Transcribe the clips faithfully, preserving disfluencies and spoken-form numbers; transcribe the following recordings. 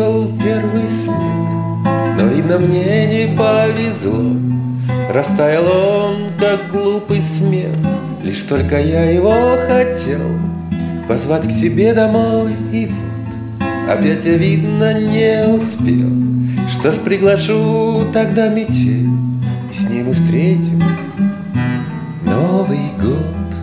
выпал первый снег, но, видно, мне не повезло. Растаял он, как глупый смех. Лишь только я его хотел позвать к себе домой, и вот опять я, видно, не успел. Что ж, приглашу тогда метель, и с ней мы встретим Новый год.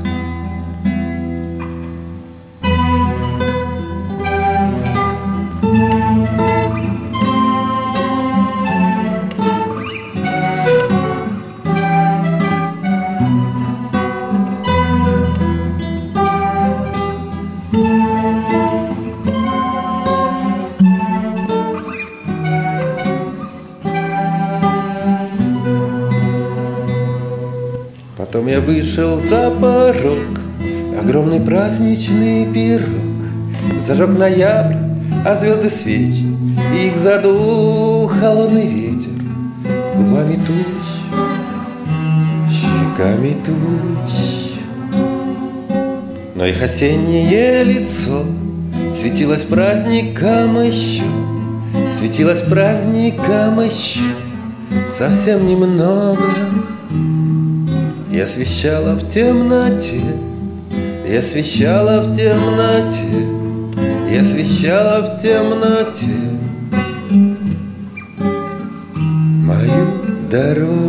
Потом я вышел за порог, огромный праздничный пирог. Зажег ноябрь, а звезды свечи, и их задул холодный ветер. Губами туч, щеками туч, но их осеннее лицо светилось праздником еще, светилось праздником еще совсем немного. И освещала в темноте, и освещала в темноте, и освещала в темноте мою дорогу.